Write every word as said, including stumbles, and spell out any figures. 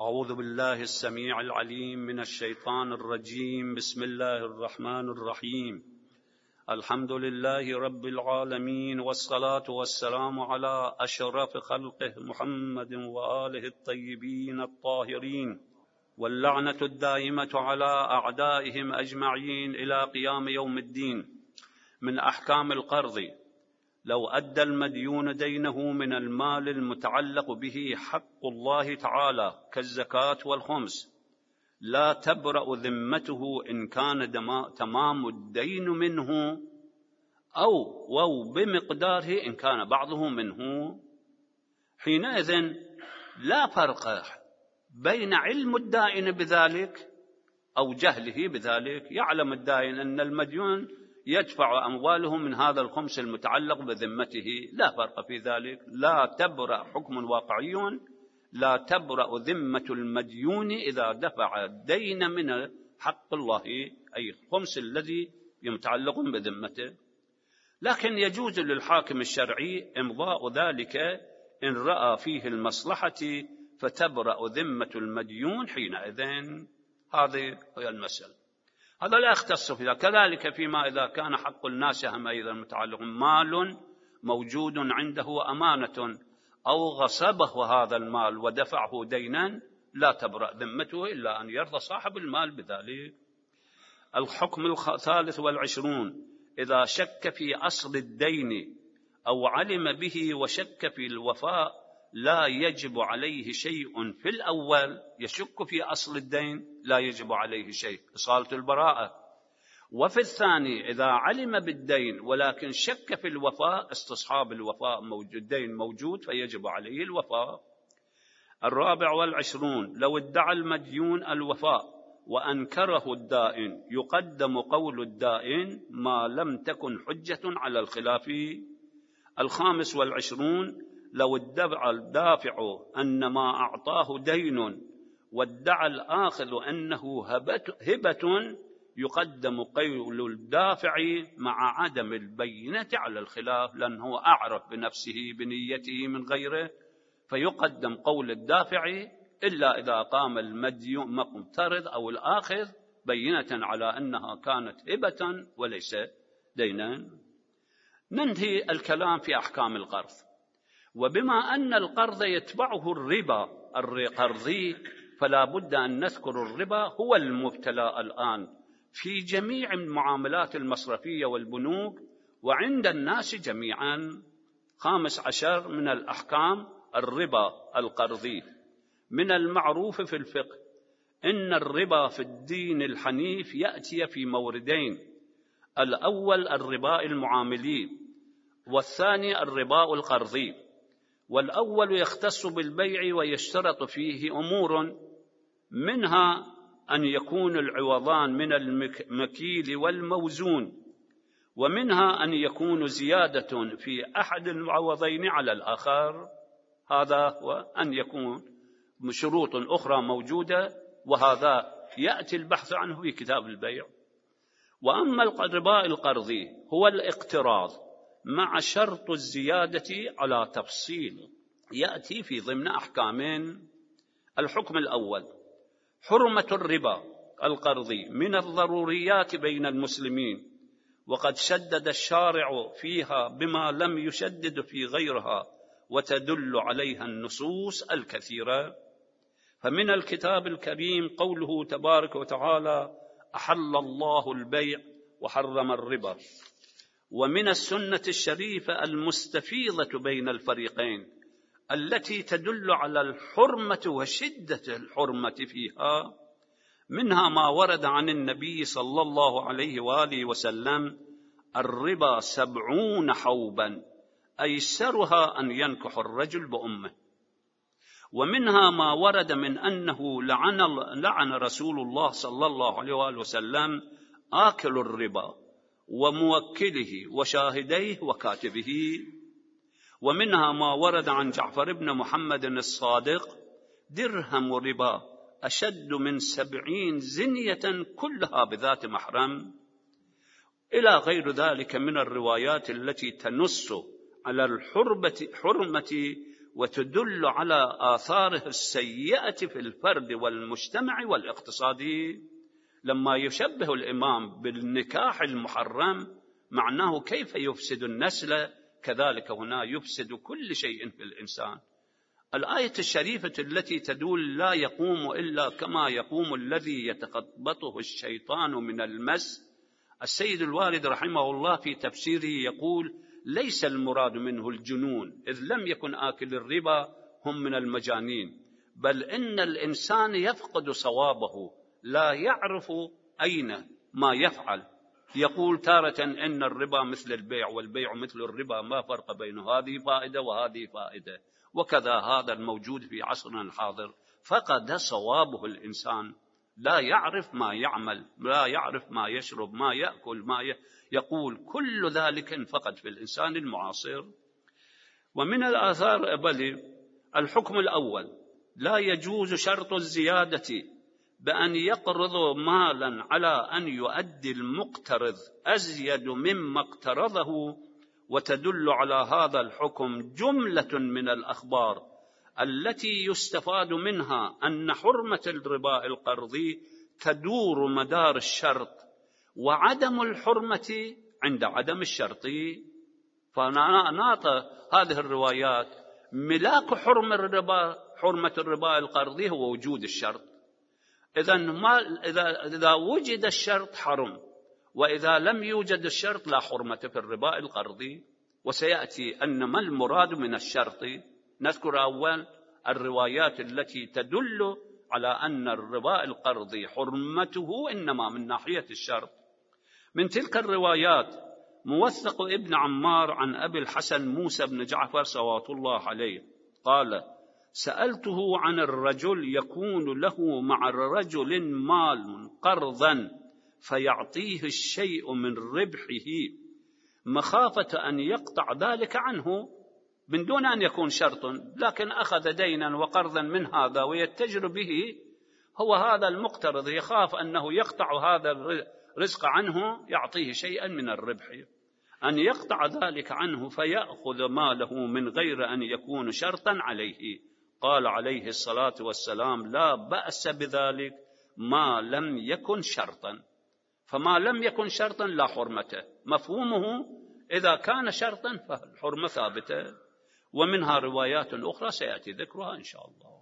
أعوذ بالله السميع العليم من الشيطان الرجيم. بسم الله الرحمن الرحيم. الحمد لله رب العالمين، والصلاة والسلام على أشرف خلقه محمد وآله الطيبين الطاهرين، واللعنة الدائمة على أعدائهم أجمعين إلى قيام يوم الدين. من أحكام القرض: لو أدى المديون دينه من المال المتعلق به حق الله تعالى كالزكاة والخمس، لا تبرأ ذمته إن كان تمام الدين منه أو أو بمقداره إن كان بعضه منه. حينئذ لا فرق بين علم الدائن بذلك أو جهله بذلك. يعلم الدائن أن المديون يدفع أمواله من هذا الخمس المتعلق بذمته، لا فرق في ذلك. لا تبرأ، حكم واقعي، لا تبرأ ذمة المديون إذا دفع الدين من حق الله، أي الخمس الذي يتعلق بذمته. لكن يجوز للحاكم الشرعي إمضاء ذلك إن رأى فيه المصلحة، فتبرأ ذمة المديون حينئذ. هذه هي المسألة. هذا لا يختص فيها. كذلك فيما إذا كان حق الناس هم أيضا متعلق، مال موجود عنده أمانة أو غصبه هذا المال ودفعه دينا، لا تبرأ ذمته إلا أن يرضى صاحب المال بذلك. الحكم الثالث والعشرون: إذا شك في أصل الدين أو علم به وشك في الوفاء، لا يجب عليه شيء. في الأول يشك في أصل الدين لا يجب عليه شيء، إصالة البراءة. وفي الثاني إذا علم بالدين ولكن شك في الوفاء، استصحاب الوفاء موجود، الدين موجود فيجب عليه الوفاء. الرابع والعشرون: لو ادعى المديون الوفاء وأنكره الدائن، يقدم قول الدائن ما لم تكن حجة على الخلاف. الخامس والعشرون: لو ادعى الدافع أن ما أعطاه دين وادعى الآخذ أنه هبة، يقدم قول الدافع مع عدم البينة على الخلاف، لأنه أعرف بنفسه بنيته من غيره، فيقدم قول الدافع إلا إذا قام المديون مقترض أو الآخذ بينة على أنها كانت هبة وليس دينا. ننهي الكلام في أحكام القرض. وبما أن القرض يتبعه الربا القرضي، فلا بد أن نذكر الربا هو المبتلى الآن في جميع المعاملات المصرفية والبنوك وعند الناس جميعا. خامس عشر من الأحكام: الربا القرضي. من المعروف في الفقه إن الربا في الدين الحنيف يأتي في موردين: الأول الربا المعاملي، والثاني الربا القرضي. والأول يختص بالبيع ويشترط فيه أمور، منها أن يكون العوضان من المكيل والموزون، ومنها أن يكون زيادة في أحد العوضين على الآخر، هذا هو أن يكون شروط أخرى موجودة، وهذا يأتي البحث عنه في كتاب البيع. وأما الربا القرضي هو الاقتراض مع شرط الزيادة على تفصيل يأتي في ضمن أحكامين. الحكم الأول: حرمة الربا القرضي من الضروريات بين المسلمين، وقد شدد الشارع فيها بما لم يشدد في غيرها، وتدل عليها النصوص الكثيرة. فمن الكتاب الكريم قوله تبارك وتعالى: أحل الله البيع وحرم الربا. ومن السنة الشريفة المستفيضة بين الفريقين التي تدل على الحرمة وشدة الحرمة فيها، منها ما ورد عن النبي صلى الله عليه وآله وسلم: الربا سبعون حوبا، أيسرها أن ينكح الرجل بأمه. ومنها ما ورد من أنه لعن, لعن رسول الله صلى الله عليه وآله وسلم آكل الربا وموكله وشاهديه وكاتبه. ومنها ما ورد عن جعفر بن محمد الصادق: درهم ربا أشد من سبعين زنية كلها بذات محرم، إلى غير ذلك من الروايات التي تنص على الحرمة وتدل على آثاره السيئة في الفرد والمجتمع والاقتصادي. لما يشبه الإمام بالنكاح المحرم معناه كيف يفسد النسل، كذلك هنا يفسد كل شيء في الإنسان. الآية الشريفة التي تدل لا يقوم إلا كما يقوم الذي يتخبطه الشيطان من المس، السيد الوالد رحمه الله في تفسيره يقول: ليس المراد منه الجنون، إذ لم يكن آكل الربا هم من المجانين، بل إن الإنسان يفقد صوابه، لا يعرف أين ما يفعل. يقول تارة إن الربا مثل البيع والبيع مثل الربا، ما فرق بين هذه فائدة وهذه فائدة، وكذا هذا الموجود في عصرنا الحاضر، فقد صوابه الإنسان، لا يعرف ما يعمل، لا يعرف ما يشرب، ما يأكل، ما ي... يقول كل ذلك انفقد في الإنسان المعاصر. ومن الآثار بل الحكم الأول: لا يجوز شرط الزيادة بأن يقرض مالا على أن يؤدي المقترض أزيد مما اقترضه. وتدل على هذا الحكم جملة من الأخبار التي يستفاد منها أن حرمة الربا القرضي تدور مدار الشرط، وعدم الحرمة عند عدم الشرط. فناط هذه الروايات ملاك حرمة الربا حرمة الربا القرضي هو وجود الشرط. إذا ما إذا إذا وجد الشرط حرم، وإذا لم يوجد الشرط لا حرمة في الربا القرضي. وسيأتي أن ما المراد من الشرط. نذكر أول الروايات التي تدل على أن الربا القرضي حرمته إنما من ناحية الشرط. من تلك الروايات موثق ابن عمار عن أبي الحسن موسى بن جعفر صلوات الله عليه قال: سألته عن الرجل يكون له مع الرجل مال قرضا فيعطيه الشيء من ربحه مخافة أن يقطع ذلك عنه من دون أن يكون شرط، لكن أخذ دينا وقرضا من هذا ويتجر به، هو هذا المقترض يخاف أنه يقطع هذا الرزق عنه، يعطيه شيئا من الربح، أن يقطع ذلك عنه فيأخذ ماله من غير أن يكون شرطا عليه. قال عليه الصلاة والسلام: لا بأس بذلك ما لم يكن شرطا. فما لم يكن شرطا لا حرمته، مفهومه إذا كان شرطا فالحرمة ثابتة. ومنها روايات أخرى سيأتي ذكرها إن شاء الله.